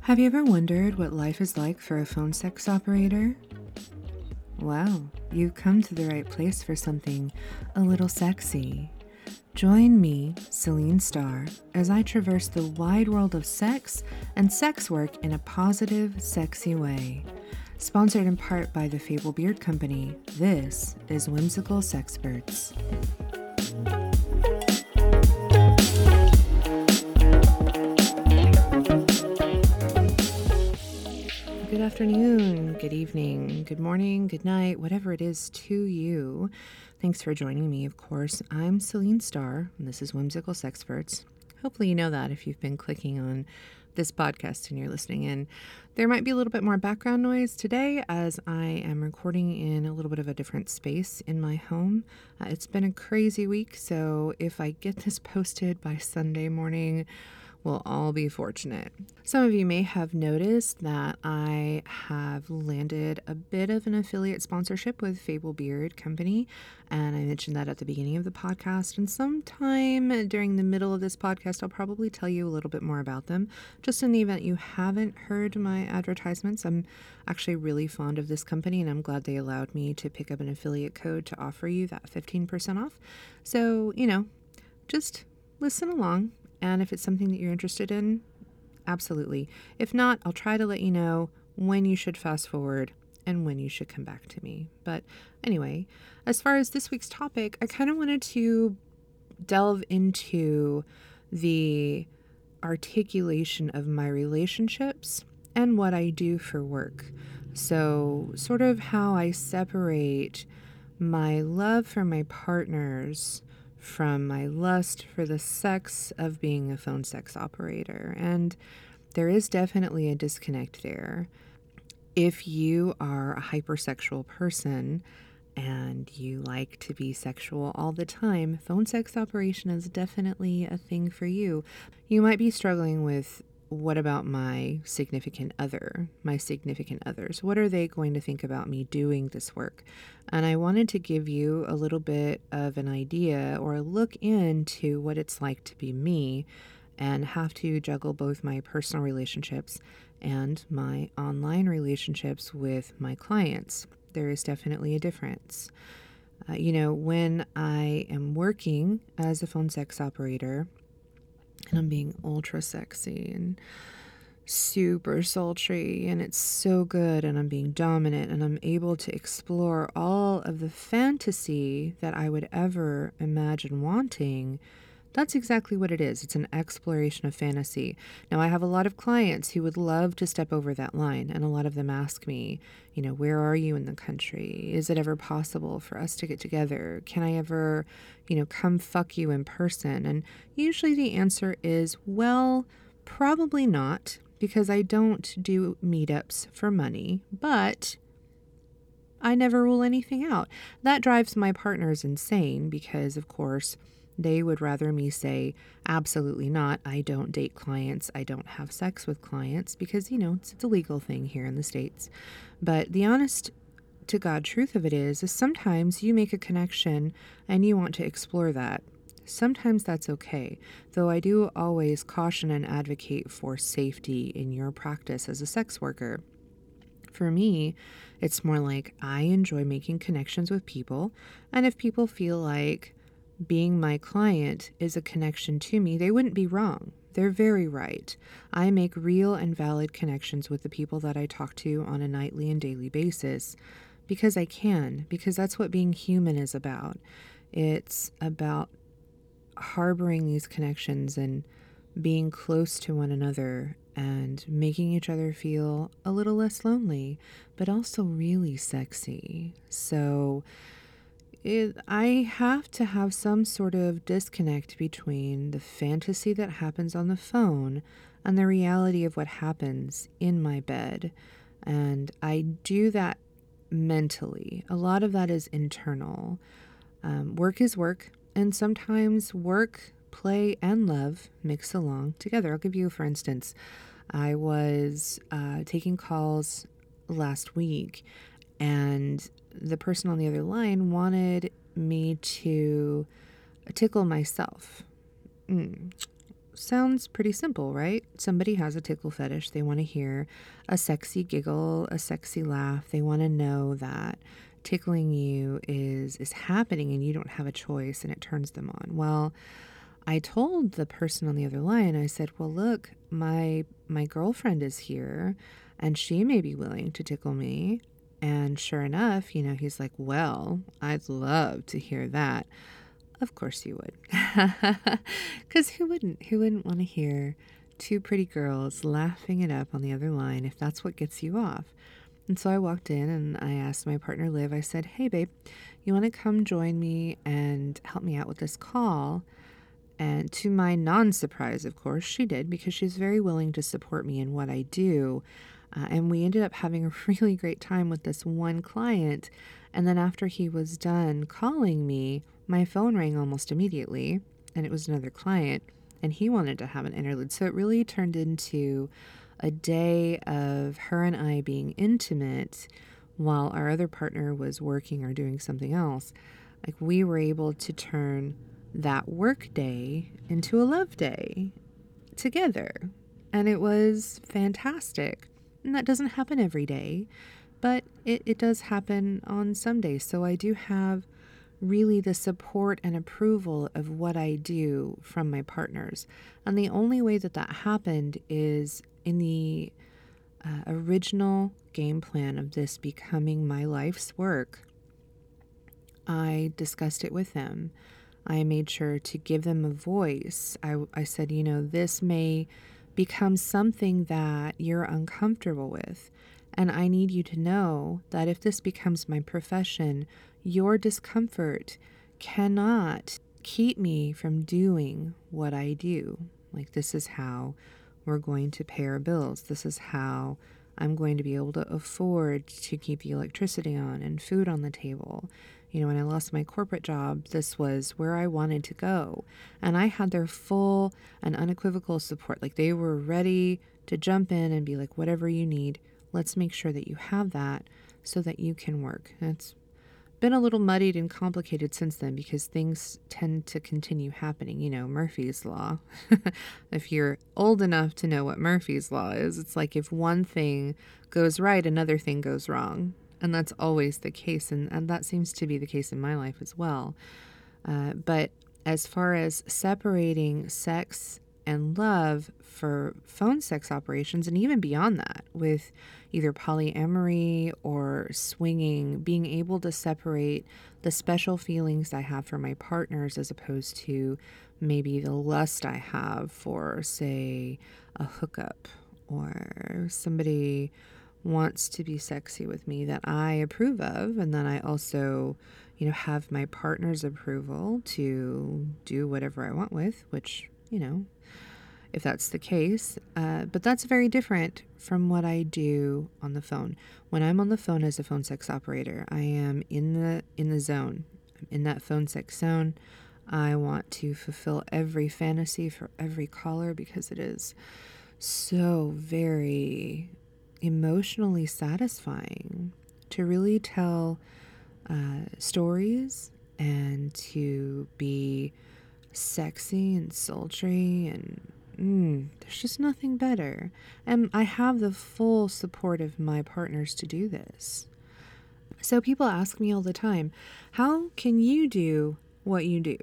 Have you ever wondered what life is like for a phone sex operator? Well, you've come to the right place for something a little sexy. Join me, Celine Starr, as I traverse the wide world of sex and sex work in a positive, sexy way. Sponsored in part by the Fable Beard Company, this is Whimsical Sexperts. Good afternoon, good evening, good morning, good night, whatever it is to you. Thanks for joining me, of course. I'm Celine Starr, and this is Whimsical Sexperts. Hopefully you know that if you've been clicking on this podcast and you're listening in. There might be a little bit more background noise today as I am recording in a little bit of a different space in my home. It's been a crazy week, so if I get this posted by Sunday morning, we'll all be fortunate. Some of you may have noticed that I have landed a bit of an affiliate sponsorship with Fable Beard Company, and I mentioned that at the beginning of the podcast, and sometime during the middle of this podcast, I'll probably tell you a little bit more about them. Just in the event you haven't heard my advertisements, I'm actually really fond of this company, and I'm glad they allowed me to pick up an affiliate code to offer you that 15% off. So, just listen along. And if it's something that you're interested in, absolutely. If not, I'll try to let you know when you should fast forward and when you should come back to me. But anyway, as far as this week's topic, I kind of wanted to delve into the articulation of my relationships and what I do for work. So, sort of how I separate my love for my partners from my lust for the sex of being a phone sex operator. And there is definitely a disconnect there. If you are a hypersexual person and you like to be sexual all the time, phone sex operation is definitely a thing for you. You might be struggling with, what about my significant other, my significant others? What are they going to think about me doing this work? And I wanted to give you a little bit of an idea or a look into what it's like to be me and have to juggle both my personal relationships and my online relationships with my clients. There is definitely a difference. When I am working as a phone sex operator, and I'm being ultra sexy and super sultry, and it's so good, and I'm being dominant, and I'm able to explore all of the fantasy that I would ever imagine wanting. That's exactly what it is. It's an exploration of fantasy. Now, I have a lot of clients who would love to step over that line, and a lot of them ask me, where are you in the country? Is it ever possible for us to get together? Can I ever, come fuck you in person? And usually the answer is, well, probably not, because I don't do meetups for money, but I never rule anything out. That drives my partners insane because, of course, they would rather me say, absolutely not. I don't date clients. I don't have sex with clients because, it's a legal thing here in the States. But the honest to God truth of it is sometimes you make a connection and you want to explore that. Sometimes that's okay, though I do always caution and advocate for safety in your practice as a sex worker. For me, it's more like I enjoy making connections with people, and if people feel like being my client is a connection to me, they wouldn't be wrong. They're very right. I make real and valid connections with the people that I talk to on a nightly and daily basis because I can, because that's what being human is about. It's about harboring these connections and being close to one another and making each other feel a little less lonely, but also really sexy. So I have to have some sort of disconnect between the fantasy that happens on the phone and the reality of what happens in my bed. And I do that mentally. A lot of that is internal. Work is work, and sometimes work, play, and love mix along together. I'll give you, for instance, I was taking calls last week, and the person on the other line wanted me to tickle myself. sounds pretty simple, right? Somebody has a tickle fetish. They want to hear a sexy giggle, a sexy laugh. They want to know that tickling you is happening and you don't have a choice and it turns them on. Well, I told the person on the other line, I said, well, look, my girlfriend is here and she may be willing to tickle me. And sure enough, he's like, well, I'd love to hear that. Of course you would. Because who wouldn't? Who wouldn't want to hear two pretty girls laughing it up on the other line if that's what gets you off? And so I walked in and I asked my partner, Liv, I said, hey, babe, you want to come join me and help me out with this call? And to my non-surprise, of course, she did, because she's very willing to support me in what I do. And we ended up having a really great time with this one client. And then after he was done calling me, my phone rang almost immediately, and it was another client, and he wanted to have an interlude. So it really turned into a day of her and I being intimate while our other partner was working or doing something else. Like, we were able to turn that work day into a love day together. And it was fantastic. And that doesn't happen every day, but it does happen on some days. So I do have really the support and approval of what I do from my partners. And the only way that happened is in the original game plan of this becoming my life's work. I discussed it with them. I made sure to give them a voice. I said, this may become something that you're uncomfortable with. And I need you to know that if this becomes my profession, your discomfort cannot keep me from doing what I do. Like, this is how we're going to pay our bills. This is how I'm going to be able to afford to keep the electricity on and food on the table. When I lost my corporate job, this was where I wanted to go. And I had their full and unequivocal support. Like, they were ready to jump in and be like, whatever you need, let's make sure that you have that so that you can work. And it's been a little muddied and complicated since then because things tend to continue happening. Murphy's Law. If you're old enough to know what Murphy's Law is, it's like if one thing goes right, another thing goes wrong. And that's always the case, and that seems to be the case in my life as well. But as far as separating sex and love for phone sex operations, and even beyond that, with either polyamory or swinging, being able to separate the special feelings I have for my partners as opposed to maybe the lust I have for, say, a hookup or somebody wants to be sexy with me that I approve of, and then I also, have my partner's approval to do whatever I want with, which, if that's the case. But that's very different from what I do on the phone. When I'm on the phone as a phone sex operator, I am in the zone. I'm in that phone sex zone. I want to fulfill every fantasy for every caller because it is so very emotionally satisfying to really tell stories and to be sexy and sultry, and there's just nothing better. And I have the full support of my partners to do this. So people ask me all the time, how can you do what you do?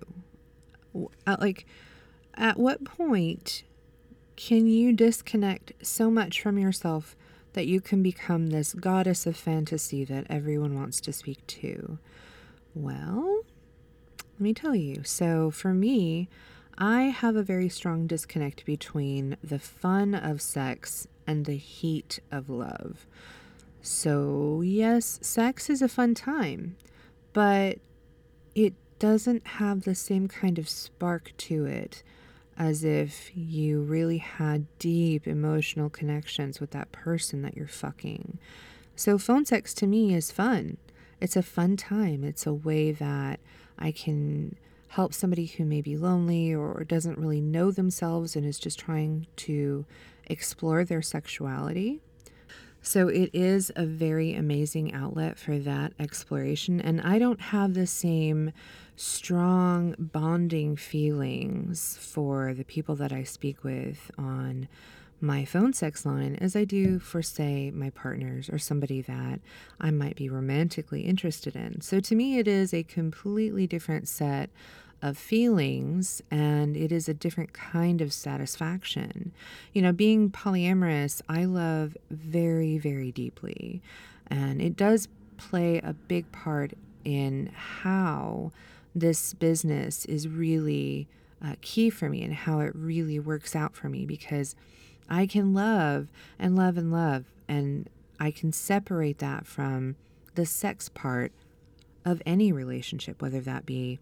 At what point can you disconnect so much from yourself that you can become this goddess of fantasy that everyone wants to speak to? Well, let me tell you. So for me, I have a very strong disconnect between the fun of sex and the heat of love. So yes, sex is a fun time, but it doesn't have the same kind of spark to it as if you really had deep emotional connections with that person that you're fucking. So phone sex to me is fun. It's a fun time. It's a way that I can help somebody who may be lonely or doesn't really know themselves and is just trying to explore their sexuality. So it is a very amazing outlet for that exploration. And I don't have the same strong bonding feelings for the people that I speak with on my phone sex line as I do for, say, my partners or somebody that I might be romantically interested in. So to me, it is a completely different set of feelings, and it is a different kind of satisfaction. Being polyamorous, I love very, very deeply, and it does play a big part in how this business is really key for me and how it really works out for me, because I can love and love and love, and I can separate that from the sex part of any relationship, whether that be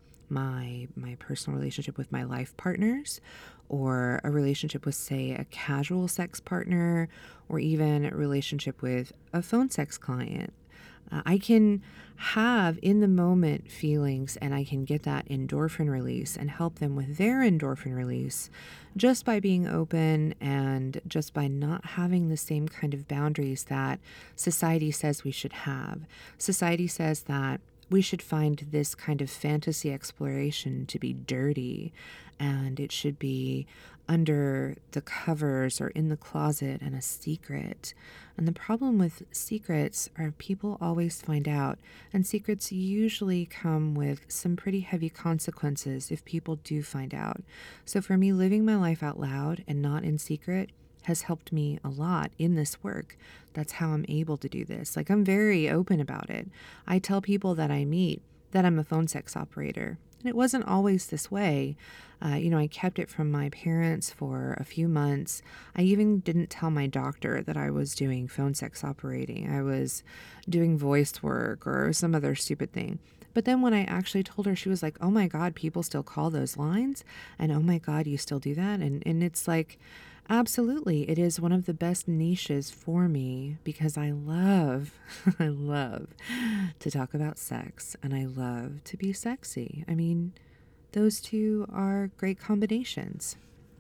my personal relationship with my life partners, or a relationship with, say, a casual sex partner, or even a relationship with a phone sex client. I can have in the moment feelings, and I can get that endorphin release and help them with their endorphin release just by being open and just by not having the same kind of boundaries that society says we should have. Society says that we should find this kind of fantasy exploration to be dirty, and it should be under the covers or in the closet and a secret. And the problem with secrets are people always find out, and secrets usually come with some pretty heavy consequences if people do find out. So for me, living my life out loud and not in secret has helped me a lot in this work. That's how I'm able to do this. Like, I'm very open about it. I tell people that I meet that I'm a phone sex operator. And it wasn't always this way. I kept it from my parents for a few months. I even didn't tell my doctor that I was doing phone sex operating. I was doing voice work or some other stupid thing. But then when I actually told her, she was like, oh my God, people still call those lines? And oh my God, you still do that? And it's like, absolutely, it is one of the best niches for me, because I love, I love to talk about sex, and I love to be sexy. I mean, those two are great combinations.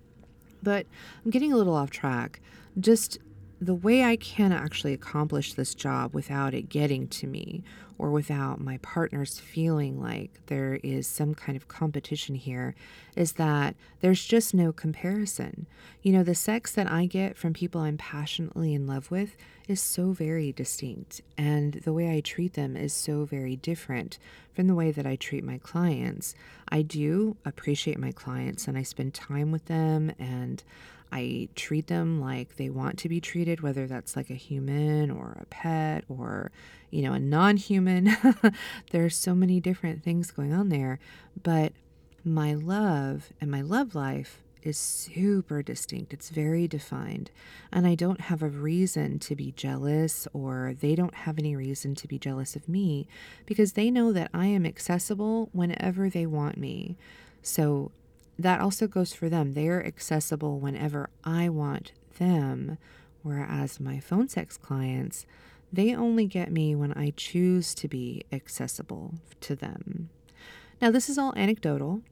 But I'm getting a little off track. Just the way I can actually accomplish this job without it getting to me, or without my partners feeling like there is some kind of competition here, is that there's just no comparison. The sex that I get from people I'm passionately in love with is so very distinct, and the way I treat them is so very different from the way that I treat my clients. I do appreciate my clients, and I spend time with them, and I treat them like they want to be treated, whether that's like a human or a pet or, a non-human. There's so many different things going on there. But my love and my love life is super distinct. It's very defined. And I don't have a reason to be jealous, or they don't have any reason to be jealous of me, because they know that I am accessible whenever they want me. So that also goes for them. They're accessible whenever I want them, whereas my phone sex clients, they only get me when I choose to be accessible to them. Now, this is all anecdotal,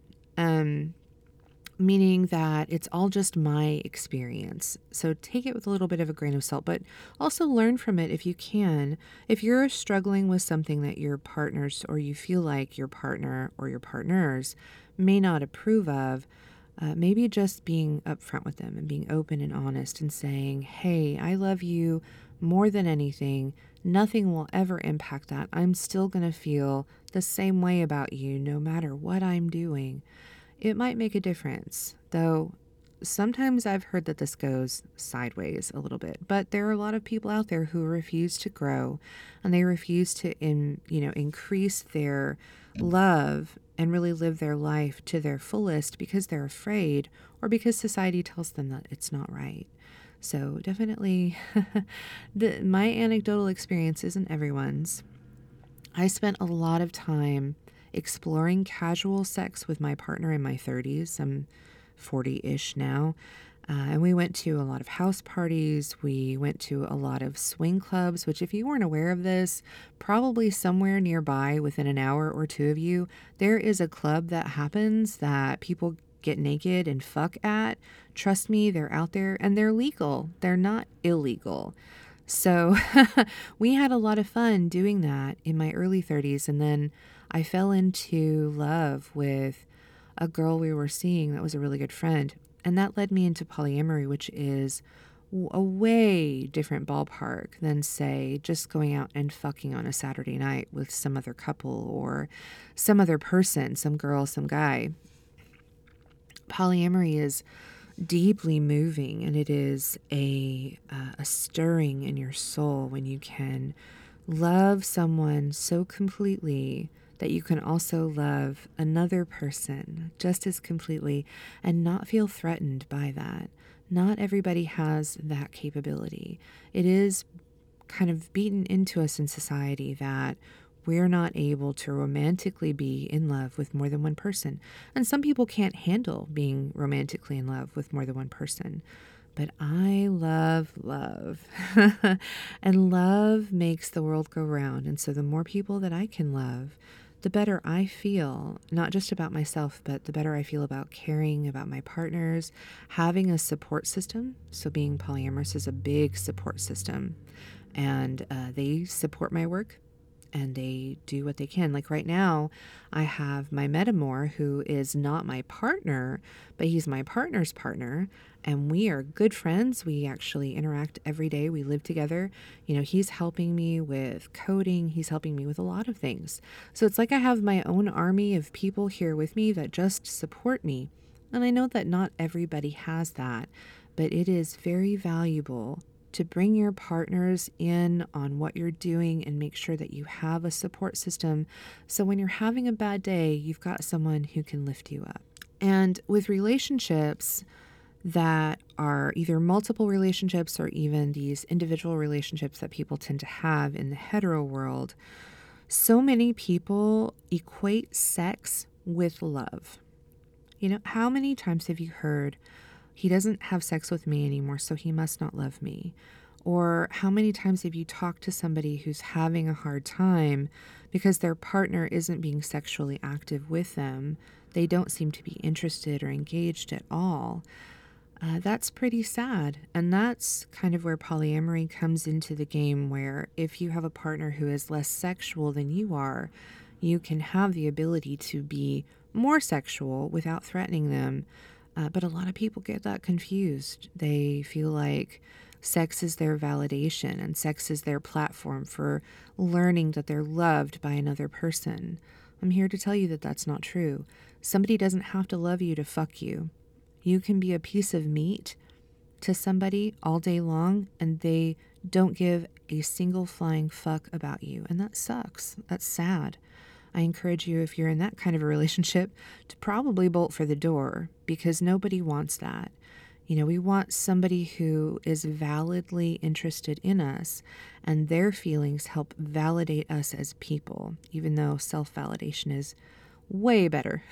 meaning that it's all just my experience. So take it with a little bit of a grain of salt, but also learn from it if you can. If you're struggling with something that your partners, or you feel like your partner or your partners may not approve of, maybe just being upfront with them and being open and honest and saying, hey, I love you more than anything. Nothing will ever impact that. I'm still going to feel the same way about you no matter what I'm doing. It might make a difference, though sometimes I've heard that this goes sideways a little bit, but there are a lot of people out there who refuse to grow, and they refuse to increase their love and really live their life to their fullest because they're afraid, or because society tells them that it's not right. So definitely my anecdotal experience isn't everyone's. I spent a lot of time exploring casual sex with my partner in my 30s. I'm 40-ish now. And we went to a lot of house parties. We went to a lot of swing clubs, which, if you weren't aware of this, probably somewhere nearby within an hour or two of you, there is a club that happens that people get naked and fuck at. Trust me, they're out there, and they're legal. They're not illegal. So we had a lot of fun doing that in my early 30s. And then I fell into love with a girl we were seeing that was a really good friend. And that led me into polyamory, which is a way different ballpark than, say, just going out and fucking on a Saturday night with some other couple or some other person, some girl, some guy. Polyamory is deeply moving, and it is a stirring in your soul when you can love someone so completely that you can also love another person just as completely and not feel threatened by that. Not everybody has that capability. It is kind of beaten into us in society that we're not able to romantically be in love with more than one person. And some people can't handle being romantically in love with more than one person. But I love love. And love makes the world go round. And so the more people that I can love, the better I feel, not just about myself, but the better I feel about caring about my partners, having a support system. So being polyamorous is a big support system. And they support my work and they do what they can. Like right now, I have my metamor who is not my partner, but he's my partner's partner. And we are good friends. We actually interact every day. We live together. You know, he's helping me with coding. He's helping me with a lot of things. So it's like I have my own army of people here with me that just support me. And I know that not everybody has that, but it is very valuable to bring your partners in on what you're doing and make sure that you have a support system. So when you're having a bad day, you've got someone who can lift you up. And with relationships that are either multiple relationships or even these individual relationships that people tend to have in the hetero world, so many people equate sex with love. You know, how many times have you heard, he doesn't have sex with me anymore, so he must not love me? Or how many times have you talked to somebody who's having a hard time because their partner isn't being sexually active with them? They don't seem to be interested or engaged at all. That's pretty sad. And that's kind of where polyamory comes into the game, where if you have a partner who is less sexual than you are, you can have the ability to be more sexual without threatening them. But a lot of people get that confused. They feel like sex is their validation and sex is their platform for learning that they're loved by another person. I'm here to tell you that that's not true. Somebody doesn't have to love you to fuck you. You can be a piece of meat to somebody all day long and they don't give a single flying fuck about you. And that sucks. That's sad. I encourage you, if you're in that kind of a relationship, to probably bolt for the door because nobody wants that. You know, we want somebody who is validly interested in us and their feelings help validate us as people, even though self-validation is way better,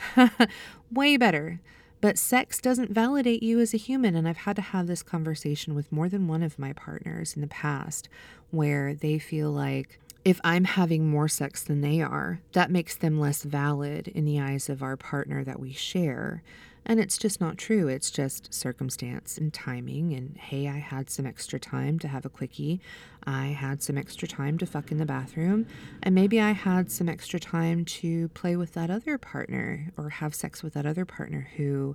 way better. But sex doesn't validate you as a human. And I've had to have this conversation with more than one of my partners in the past where they feel like if I'm having more sex than they are, that makes them less valid in the eyes of our partner that we share. And it's just not true. It's just circumstance and timing. And hey, I had some extra time to have a quickie. I had some extra time to fuck in the bathroom. And maybe I had some extra time to play with that other partner or have sex with that other partner who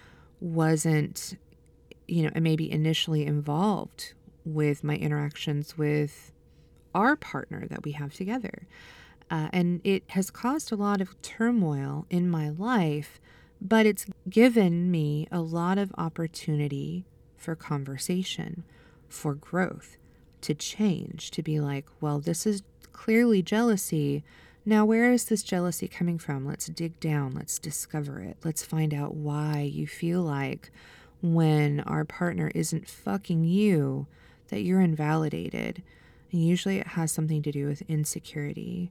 wasn't, maybe initially involved with my interactions with our partner that we have together. And it has caused a lot of turmoil in my life, but it's given me a lot of opportunity for conversation, for growth, to change, to be like, well, this is clearly jealousy. Now, where is this jealousy coming from? Let's dig down. Let's discover it. Let's find out why you feel like when our partner isn't fucking you, that you're invalidated. And usually it has something to do with insecurity,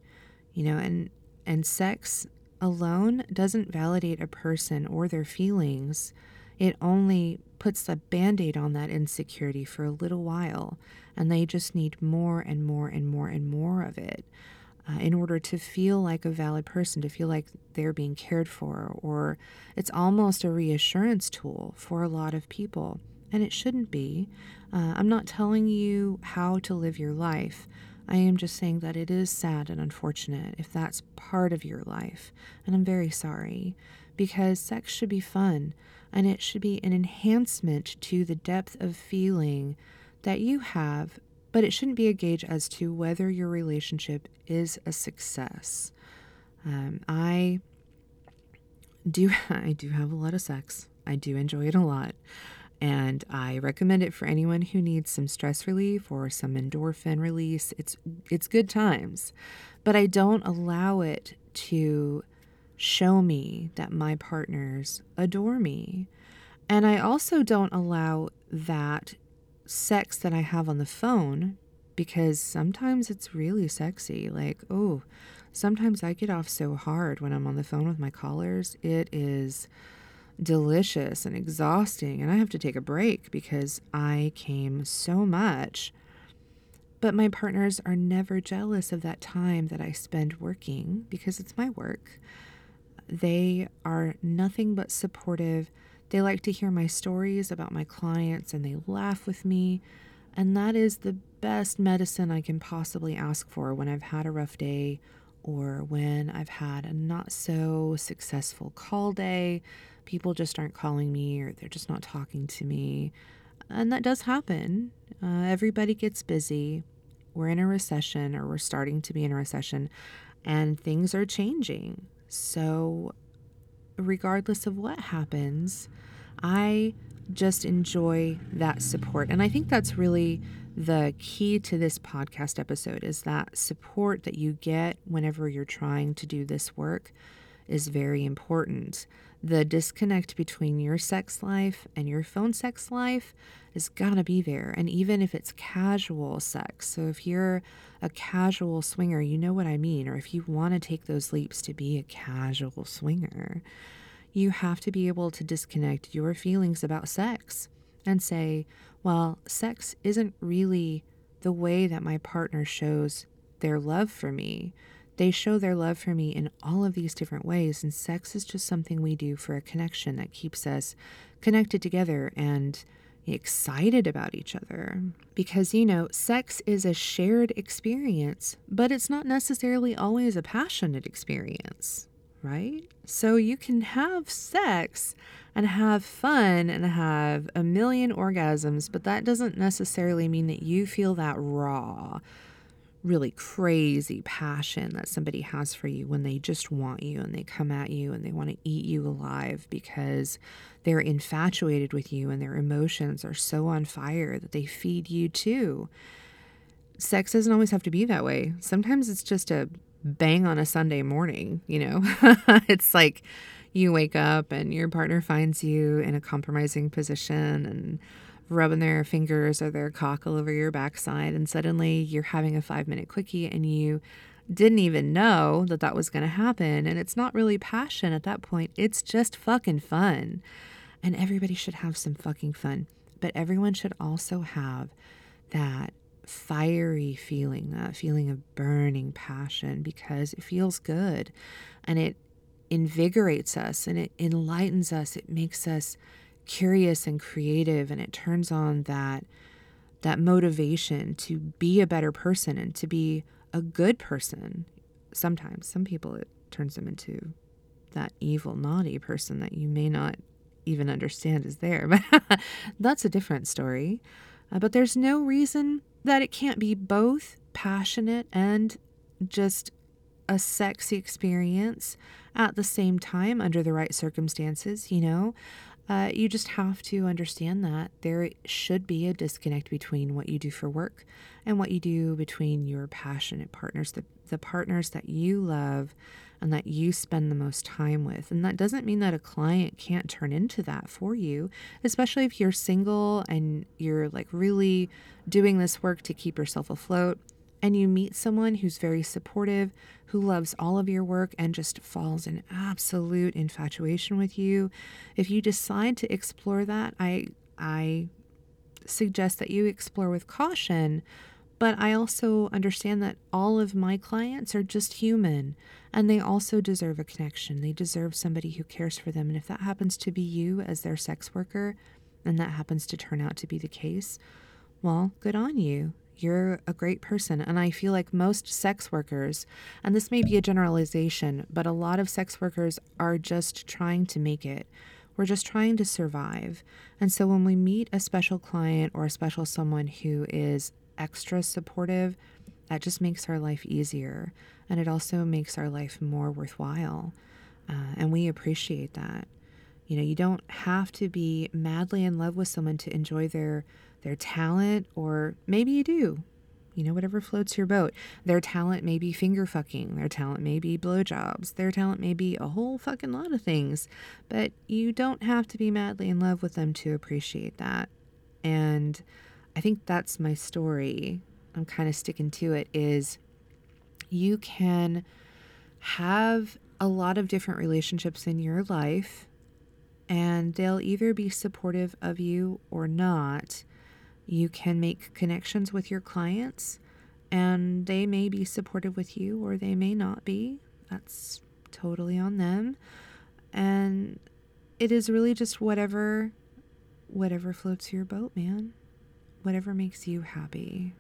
and sex alone doesn't validate a person or their feelings. It only puts a band-aid on that insecurity for a little while, and they just need more and more and more and more of it in order to feel like a valid person, to feel like they're being cared for, or it's almost a reassurance tool for a lot of people. and it shouldn't be. I'm not telling you how to live your life. I am just saying that it is sad and unfortunate if that's part of your life, and I'm very sorry, because sex should be fun, and it should be an enhancement to the depth of feeling that you have, but it shouldn't be a gauge as to whether your relationship is a success. I do have a lot of sex. I do enjoy it a lot. And I recommend it for anyone who needs some stress relief or some endorphin release. It's good times. But I don't allow it to show me that my partners adore me. And I also don't allow that sex that I have on the phone, because sometimes it's really sexy. Like, oh, sometimes I get off so hard when I'm on the phone with my callers. It is delicious and exhausting, and I have to take a break because I came so much. But my partners are never jealous of that time that I spend working, because it's my work. They are nothing but supportive. They like to hear my stories about my clients, and they laugh with me. And that is the best medicine I can possibly ask for when I've had a rough day, or when I've had a not so successful call day. People just aren't calling me, or they're just not talking to me. And that does happen. Everybody gets busy. We're in a recession, or we're starting to be in a recession, and things are changing. So regardless of what happens, I just enjoy that support. And I think that's really the key to this podcast episode, is that support that you get whenever you're trying to do this work is very important. The disconnect between your sex life and your phone sex life is gotta be there. And even if it's casual sex, so if you're a casual swinger, you know what I mean, or if you want to take those leaps to be a casual swinger, you have to be able to disconnect your feelings about sex and say, well, sex isn't really the way that my partner shows their love for me. They show their love for me in all of these different ways, and sex is just something we do for a connection that keeps us connected together and excited about each other. Because, sex is a shared experience, but it's not necessarily always a passionate experience, right? So you can have sex and have fun and have a million orgasms, but that doesn't necessarily mean that you feel that raw, really crazy passion that somebody has for you when they just want you and they come at you and they want to eat you alive because they're infatuated with you and their emotions are so on fire that they feed you too. Sex doesn't always have to be that way. Sometimes it's just a bang on a Sunday morning, It's like you wake up and your partner finds you in a compromising position and rubbing their fingers or their cock all over your backside, and suddenly you're having a 5-minute quickie and you didn't even know that that was going to happen. And it's not really passion at that point. It's just fucking fun. And everybody should have some fucking fun. But everyone should also have that fiery feeling, that feeling of burning passion, because it feels good and it invigorates us and it enlightens us. It makes us curious and creative, and it turns on that motivation to be a better person and to be a good person. Sometimes, some people, it turns them into that evil, naughty person that you may not even understand is there, but that's a different story. But there's no reason that it can't be both passionate and just a sexy experience at the same time under the right circumstances, You just have to understand that there should be a disconnect between what you do for work and what you do between your passionate partners, the partners that you love and that you spend the most time with. And that doesn't mean that a client can't turn into that for you, especially if you're single and you're like really doing this work to keep yourself afloat. And you meet someone who's very supportive, who loves all of your work and just falls in absolute infatuation with you. If you decide to explore that, I suggest that you explore with caution. But I also understand that all of my clients are just human, and they also deserve a connection. They deserve somebody who cares for them. And if that happens to be you as their sex worker, and that happens to turn out to be the case, well, good on you. You're a great person. And I feel like most sex workers, and this may be a generalization, but a lot of sex workers are just trying to make it. We're just trying to survive. And so when we meet a special client or a special someone who is extra supportive, that just makes our life easier. And it also makes our life more worthwhile. And we appreciate that. You know, you don't have to be madly in love with someone to enjoy their talent, or maybe you do. You know, whatever floats your boat. Their talent may be finger fucking. Their talent may be blowjobs. Their talent may be a whole fucking lot of things. But you don't have to be madly in love with them to appreciate that. And I think that's my story. I'm kind of sticking to it, is you can have a lot of different relationships in your life, and they'll either be supportive of you or not. You can make connections with your clients, and they may be supportive with you or they may not be. That's totally on them. And it is really just whatever floats your boat, man. Whatever makes you happy.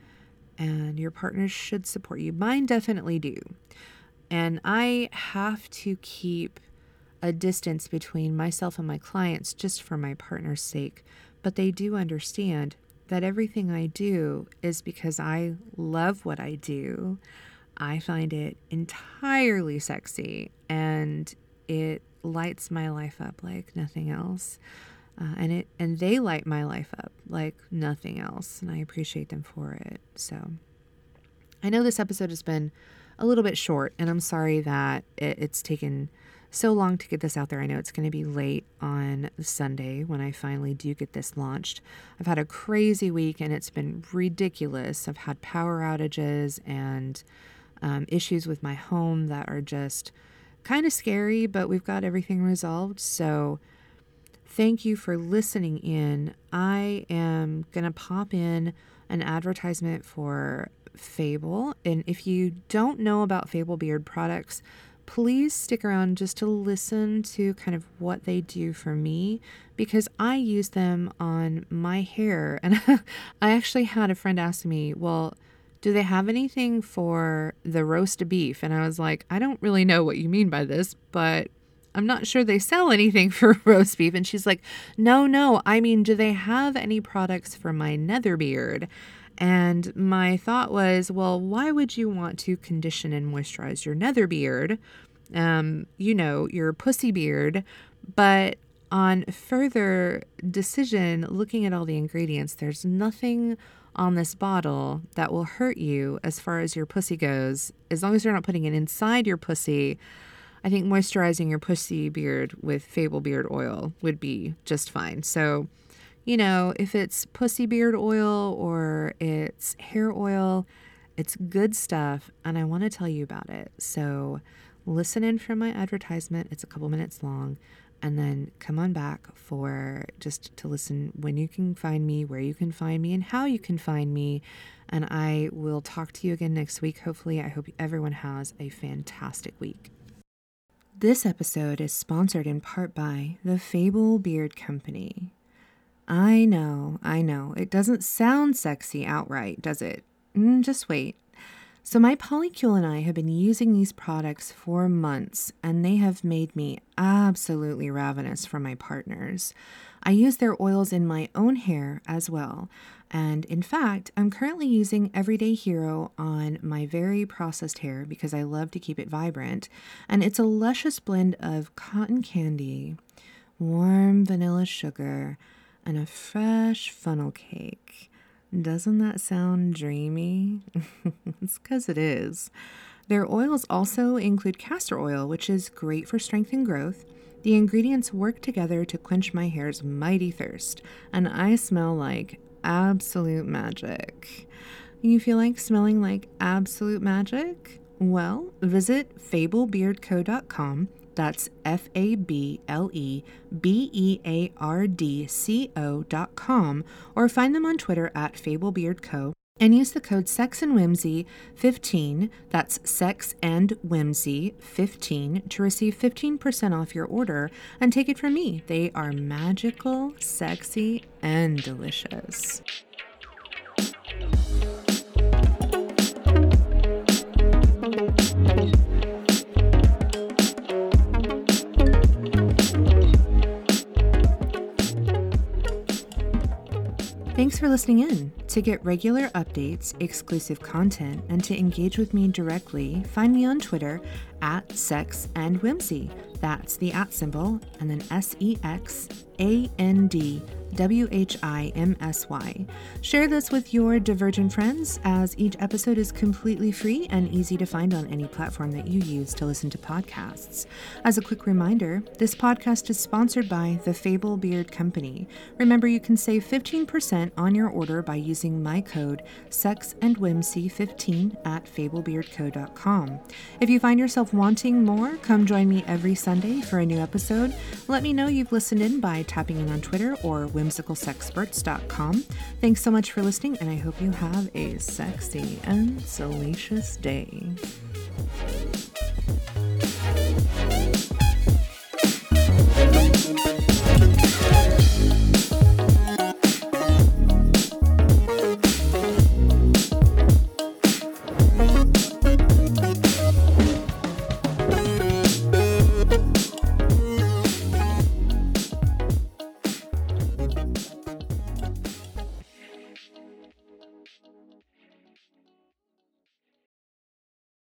And your partners should support you. Mine definitely do. And I have to keep a distance between myself and my clients just for my partner's sake. But they do understand that everything I do is because I love what I do. I find it entirely sexy, and it lights my life up like nothing else. And they light my life up like nothing else, and I appreciate them for it. So I know this episode has been a little bit short, and I'm sorry that it's taken so long to get this out there. I know it's going to be late on Sunday when I finally do get this launched. I've had a crazy week and it's been ridiculous. I've had power outages and issues with my home that are just kind of scary, but we've got everything resolved. So thank you for listening in. I am going to pop in an advertisement for Fable. And if you don't know about Fable Beard products, please stick around just to listen to kind of what they do for me, because I use them on my hair. And I actually had a friend ask me, well, do they have anything for the roast beef? And I was like, I don't really know what you mean by this, but I'm not sure they sell anything for roast beef. And she's like, no, I mean, do they have any products for my nether beard? And my thought was, well, why would you want to condition and moisturize your nether beard? Your pussy beard. But on further decision, looking at all the ingredients, there's nothing on this bottle that will hurt you as far as your pussy goes. As long as you're not putting it inside your pussy, I think moisturizing your pussy beard with Fable Beard Oil would be just fine. So, if it's pussy beard oil or it's hair oil, it's good stuff, and I want to tell you about it. So listen in for my advertisement. It's a couple minutes long, and then come on back for just to listen when you can find me, where you can find me, and how you can find me. And I will talk to you again next week. Hopefully, I hope everyone has a fantastic week. This episode is sponsored in part by the Fable Beard Company. I know. It doesn't sound sexy outright, does it? Just wait. So my polycule and I have been using these products for months, and they have made me absolutely ravenous for my partners. I use their oils in my own hair as well. And in fact, I'm currently using Everyday Hero on my very processed hair because I love to keep it vibrant. And it's a luscious blend of cotton candy, warm vanilla sugar, and a fresh funnel cake. Doesn't that sound dreamy? It's because it is. Their oils also include castor oil, which is great for strength and growth. The ingredients work together to quench my hair's mighty thirst, and I smell like absolute magic. You feel like smelling like absolute magic? Well, visit fablebeardco.com. That's FableBeardco.com, or find them on Twitter at FableBeardCo. and use the code SEXandWhimsy15, that's Sex and Whimsy 15, to receive 15% off your order. And take it from me, they are magical, sexy, and delicious. Thanks for listening in. To get regular updates, exclusive content, and to engage with me directly, find me on Twitter at Sex and Whimsy. That's the @ symbol, and then SEXANDWHIMSY. Share this with your divergent friends, as each episode is completely free and easy to find on any platform that you use to listen to podcasts. As a quick reminder, this podcast is sponsored by the Fable Beard Company. Remember, you can save 15% on your order by using my code SEXandWhimsy15 at fablebeardco.com. If you find yourself wanting more, come join me every Sunday for a new episode. Let me know you've listened in by tapping in on Twitter or whimsicalsexperts.com. Thanks so much for listening, and I hope you have a sexy and salacious day.